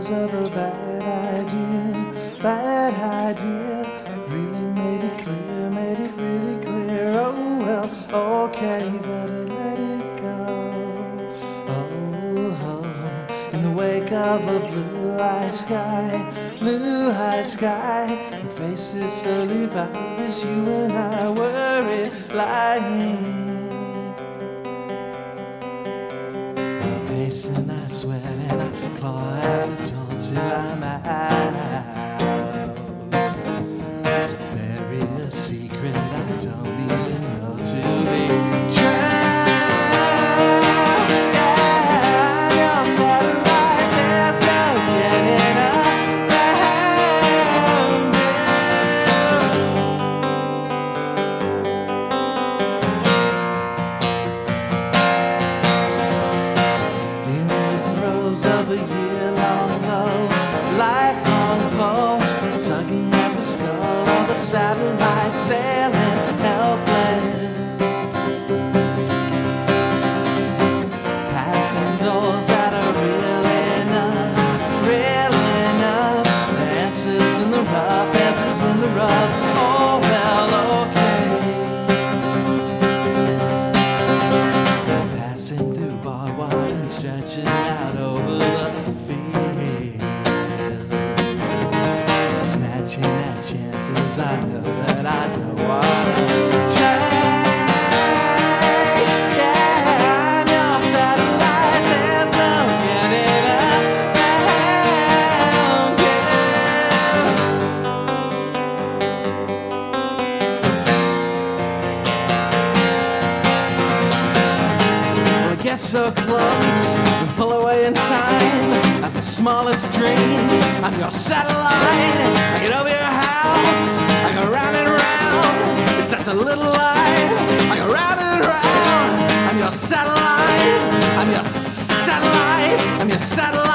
throes of a bad idea. Really made it really clear. Oh well, okay, better let it go. Oh, in the wake of a blue-eyed sky, and faces slowly vanish. You and I were lying. And I sweat and I claw at the dawn till I'm out. To bury a secret I don't even know to be true. Yeah, your satellite, there's no getting of a year-long low, lifelong pull, tugging at the skull of a satellite, sailing helpless, passing doors that are real enough, answers in the rough, oh well, okay, passing through barbed wire and stretching out over the field, snatching at chances I know that I don't want to take. Yeah, I'm your satellite, there's no getting around. Well, get so close, pull away in time at the smallest dreams. I'm your satellite. I get over your house. I go round and round. It's such a little light. I go round and round. I'm your satellite. I'm your satellite. I'm your satellite.